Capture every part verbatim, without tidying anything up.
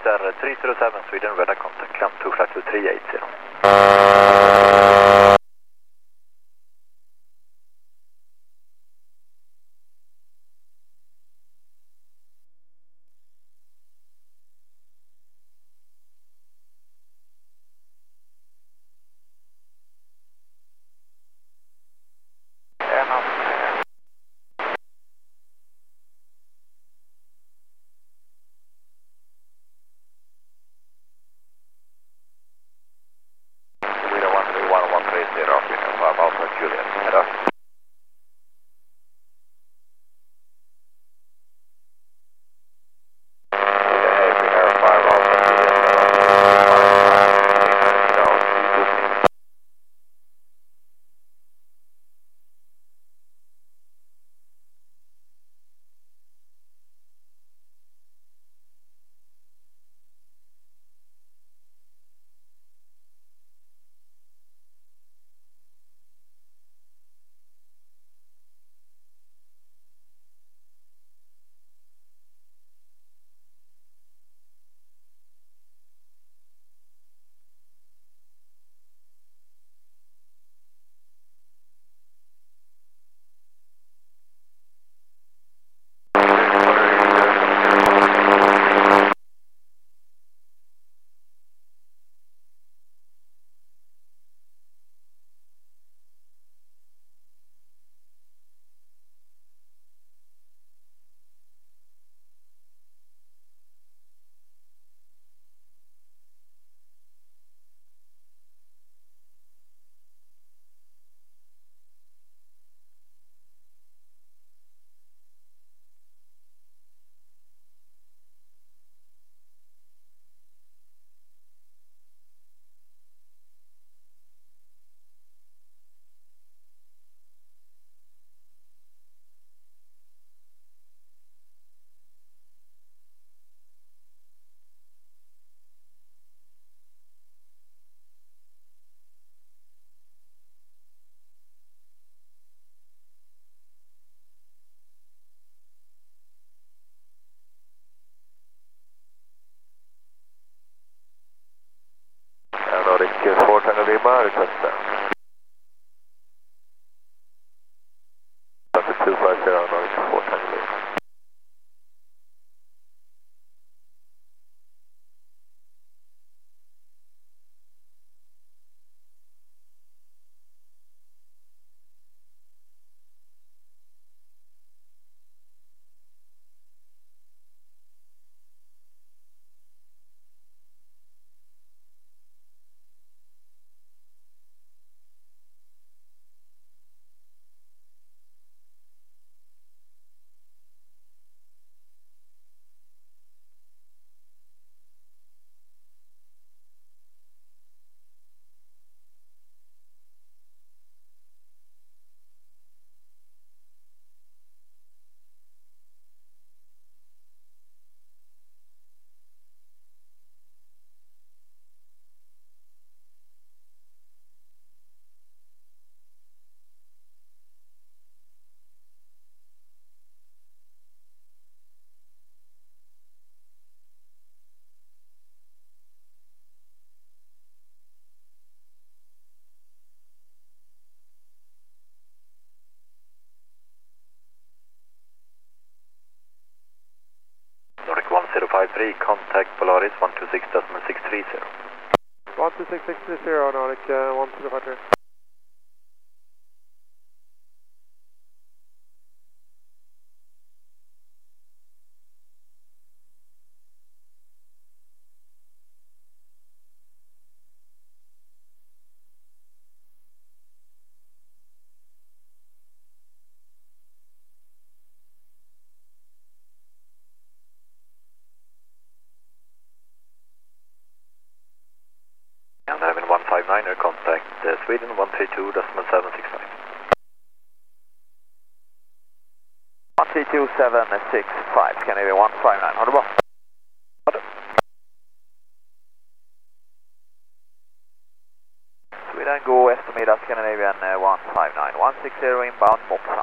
Easter three zero seven Sweden, radar contact, climb to flight to three eight zero. Nordic four Tango Lima, request down. two five zero, Nordic four Tango Lima. one zero five three, contact Polaris one two six point six three zero. one two six point six three zero, Nordic uh, one zero five three. And I have one five nine, contact uh, Sweden one three two point seven six nine. one three two seven six five, Scandinavia one five nine, har du bra? Sweden Go, eftermiddag Scandinavian uh, one five nine, one six zero inbound, Mopsa.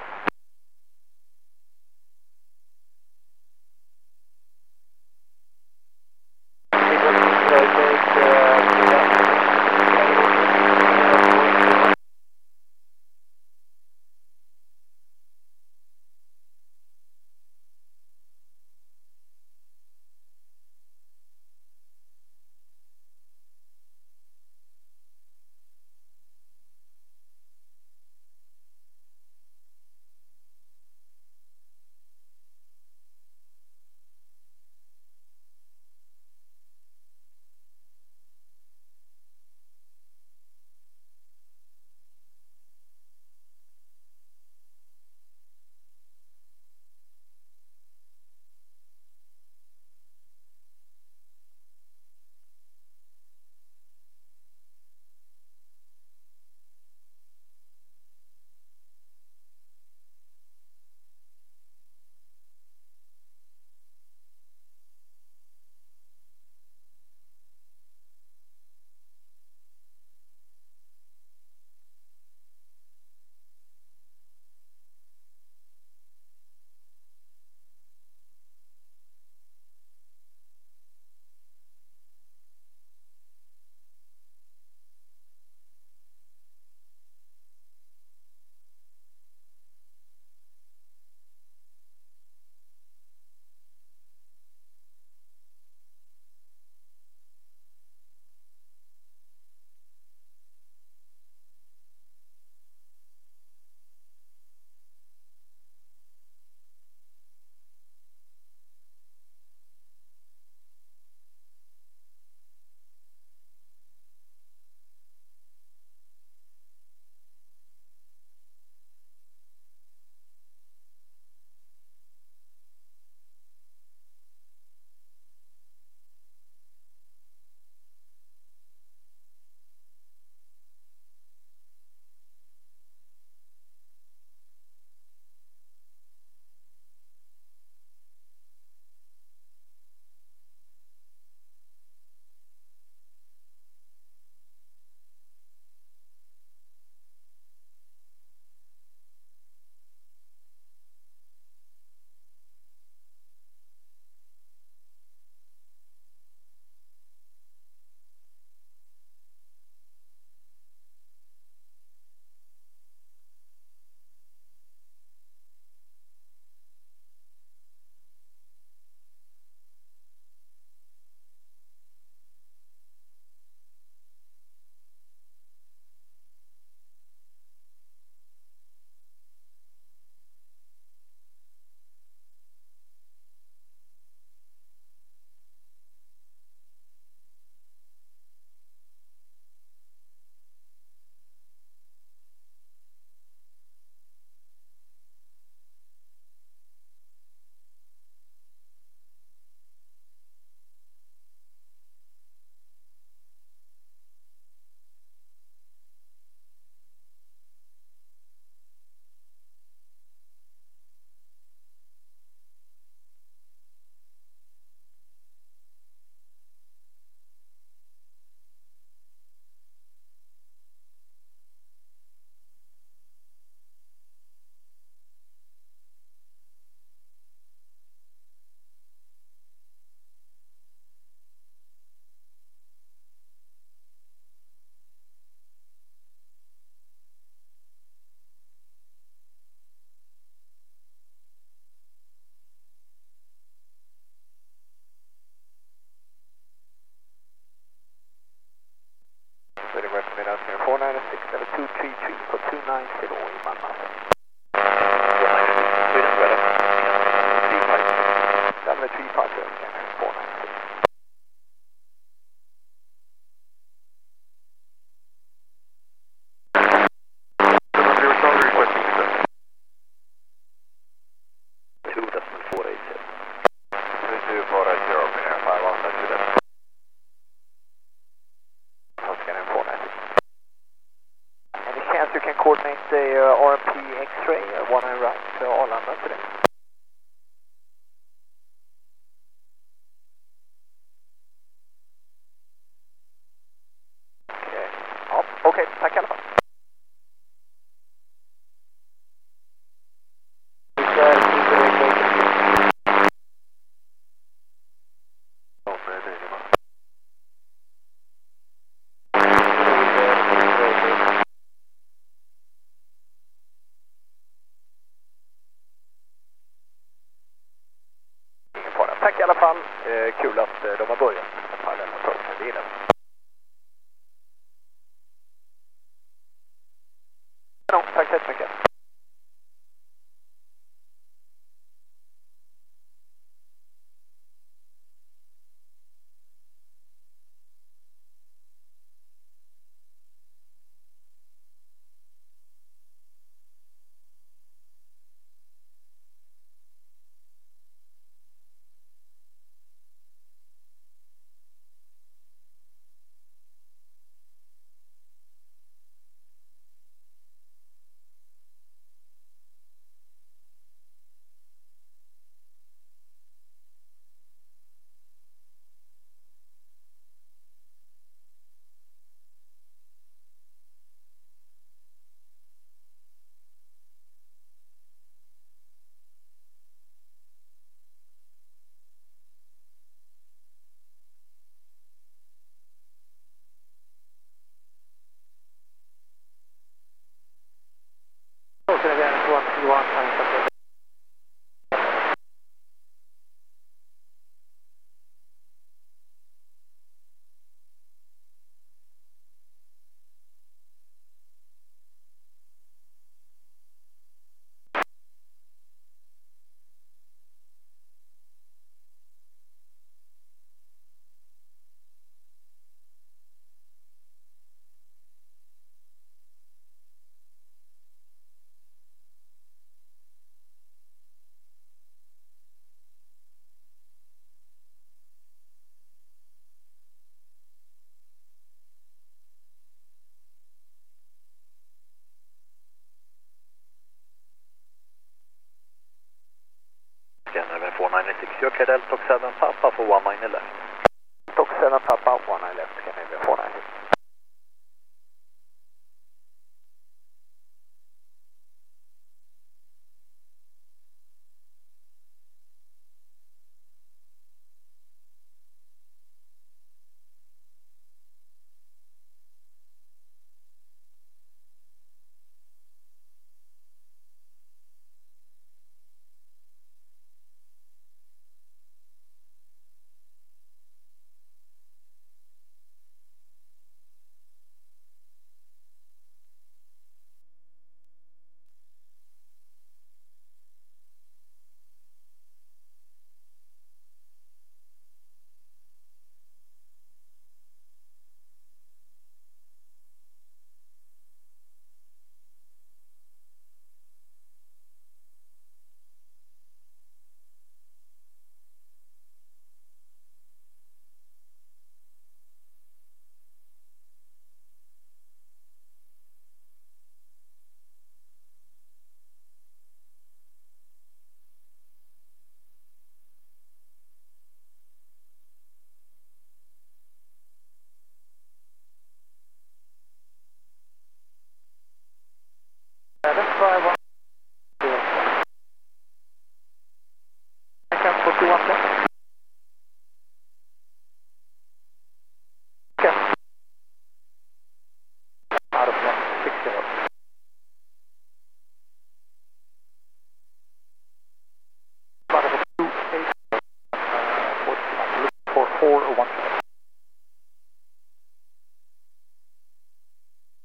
four nine six, level two three three for two nine zero in Malmö. Sweden, weather. three five. Level three five zero, scanner four nine six. two decimal four eight zero. two two four eight zero, clear five one seven two. Scanner four nine six. Any chance you can coordinate the uh, R M P X-ray, uh, one eye right to Arlanda today? Okay. Ja, okej, tack i alla fall. Tack i alla fall. Eh, kul att eh, de har börjat med den här delen. Ja, tack så mycket. Scanner four nine six, you're okay, Delta seven Papa for one nine left. Delta seven Papa, one nine left, scanner four nine six. That's five one. I can put you up there. Okay. Out of one, six zero. Out of a two, eight, uh, look for four or one.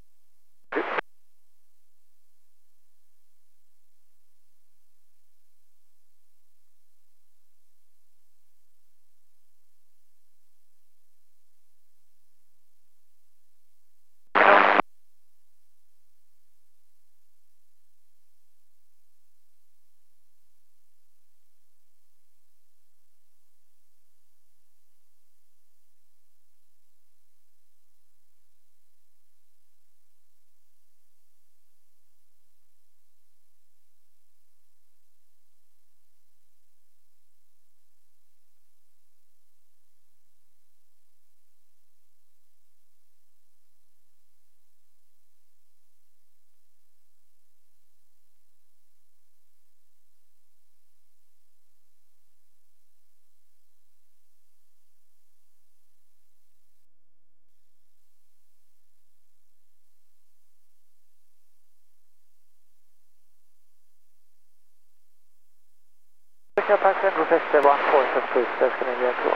Jag tackar Rochester one four seven two, där ska ni bli två.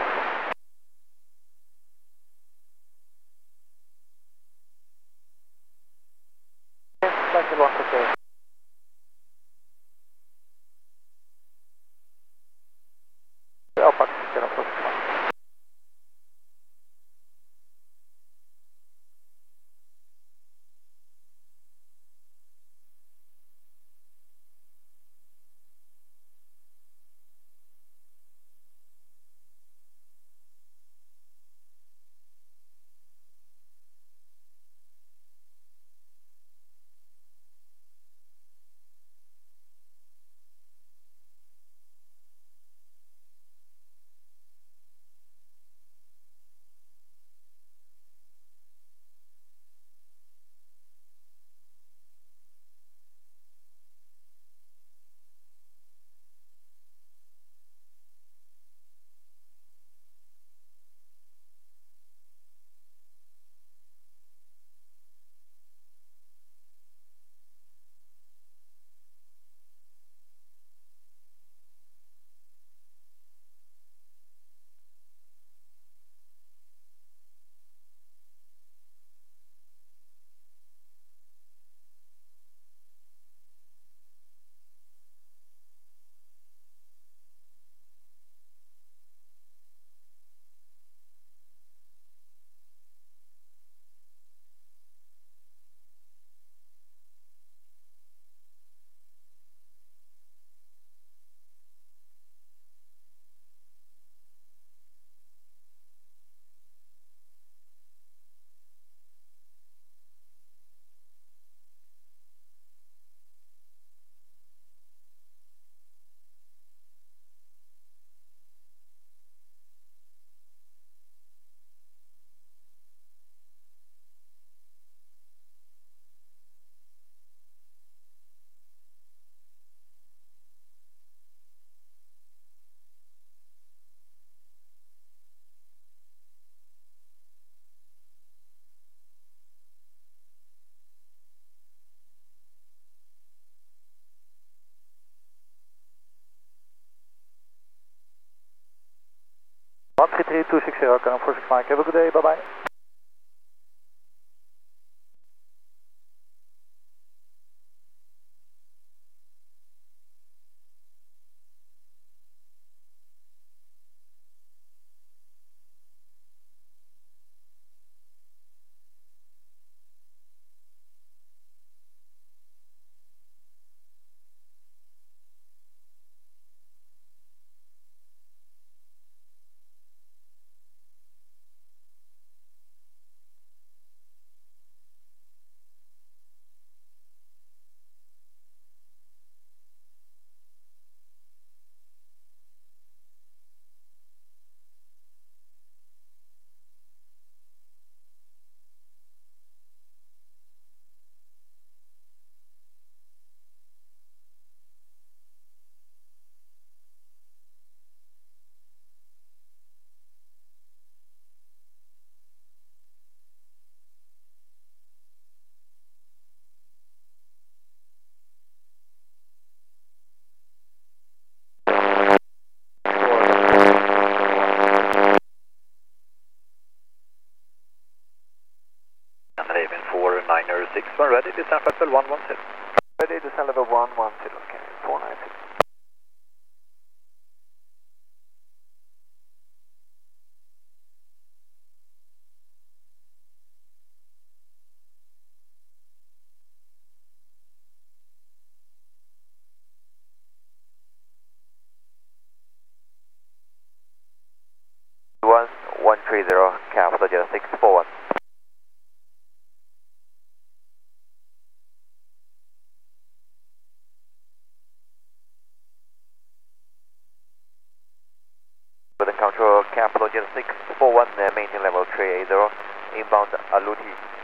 Tackar one four seven. Ja, faktiskt, jag har fått. one three three two six zero, Canon four six Mike. Have a good day, bye-bye. six one ready, descend level one one zero. Ready, descend level one one zero, okay, four nine six. one one three zero, Capital Logistics four one. Control Capital Logistics four one, uh, maintain level three eight zero, inbound Aluti.